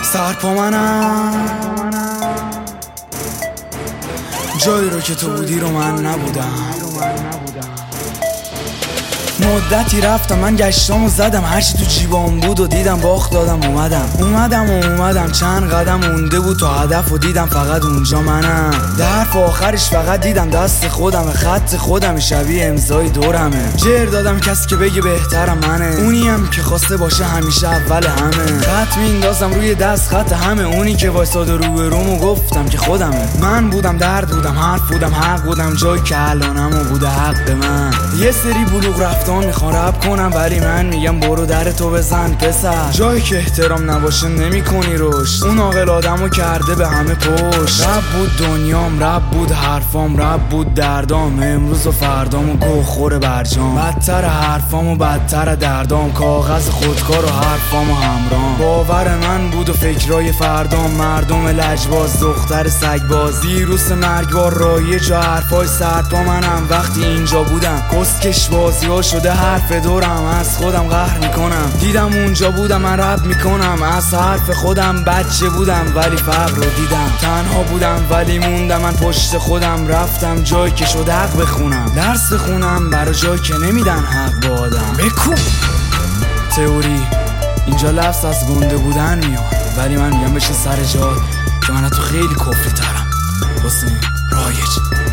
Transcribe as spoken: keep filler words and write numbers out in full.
سرپا منم، جایی رو که تو بودی رو من نبودم. مدتی رفتم من گشتم و زدم، هرچی تو جیبام بود و دیدم باخت دادم اومدم اومدم و اومدم چند قدم مونده بود تا هدف و دیدم فقط اونجا منم. در حرف آخرش فقط دیدم دست خودم، خط خودم شبیه امضای دورمه. جر دادم کسی که بگه بهترم منه، اونیم که خواسته باشه همیشه اول همه. خط میندازم روی دست خط همه، اونی که وایساد رو به روم و گفتم که خودمه. من بودم درد بودم حرف بودم حق بودم، جایی که الانم و بوده حق من. یه سری بلوغ رفتان میخوان رب کنم ولی من میگم برو در تو بزن پسر. جایی که احترام نباشه نمی کنی رشد، اون عاقل آدمو کرده به همه پشت. رب بود دنیام، رب بود حرفام، رب بود دردام، امروز و فردام و گوه خوره برجام. بدتر حرفام و بدتر دردام، کاغذ خودکار و حرفام و همرام. باور من بود و فکرای فردام، مردم لجباز دختر سگباز. ویروس مرگبار رایج و حرفای سرپا منم. وقتی اینجا بودم کسکش بازی ها شده حرف دورم، از خودم قهر میکنم. دیدم اونجا بودم من رب میکنم، از حرف خودم بچه بودم ولی فقر رو دیدم. تنها بودم ولی موندم من پشت خودم، رفتم جایی که شد حق بخونم. درس خونم برای جایی که نمیدن حق با آدم. بکن تئوری اینجا لفظ از گنده بودن میاد، ولی من میگم بشه سر جا که من تو خیلی کفری ترم. حسین رایج